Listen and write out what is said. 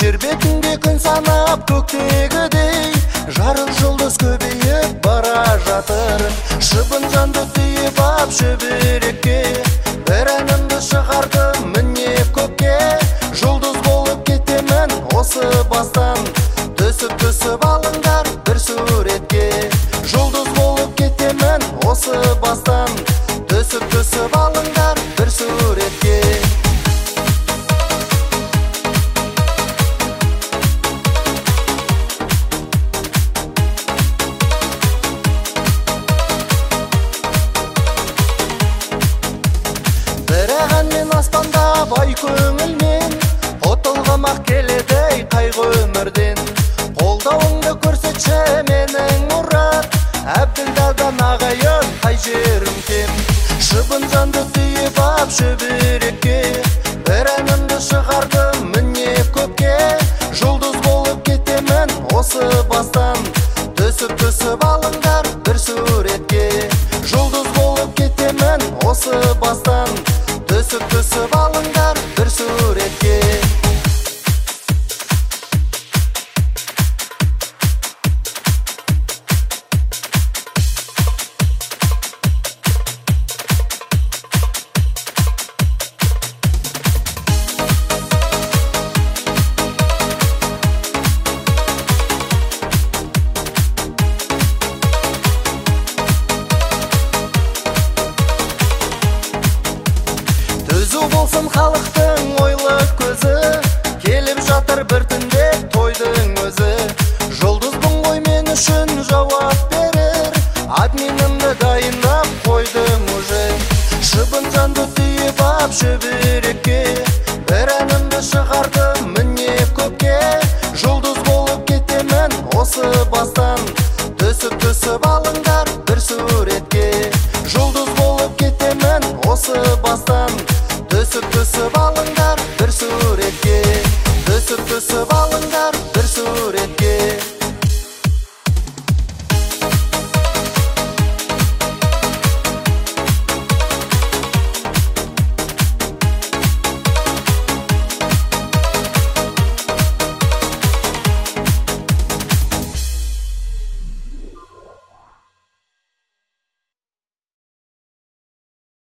жер бетінде күн санап көктегідей жарық жұлдыз көбейіп бара жатыр. Шыбын жанды түйіп ап шөберекке бір әнімді шығардым міне көкке. Жұлдыз болып кетемін осы бастан, түсіп алыңдар бір суретке. Жұлдыз болып кетемін осы бастан, түсіп алыңдар бір суретке. Бірәғанмен аспанда бай көңілмен отылғамақ келеді қайғы өмірден. Қолдауыңды көрсетші менің мұрат, әбділдадан ағайын қай жерім кем. Шыбын жанды түйіп ап шөберекке бір әнімді шығардым міне көкке. Жұлдыз болып кетемін осы бастан, түсіп алыңдар бір суретке. Жұлдыз болып кетемін осы бастан, түсіп алыңдар бір суретке. Түзу болсын халықтың ойлы көзі, келіп жатыр бір түнде тойдың өзі. Жұлдызбын ғой мен үшін жауап берер, админімді дайындап қойдым уже. Шыбын жанды түйіп ап шөберекке бір әнімді шығардым міне көкке. Жұлдыз болып кетемін осы бастан, түсіп алыңдар бір суретке. Жұлдыз болып кетемін осы бастан, түсіп алыңдар бір суретке. Түсіп алыңдар бір суретке.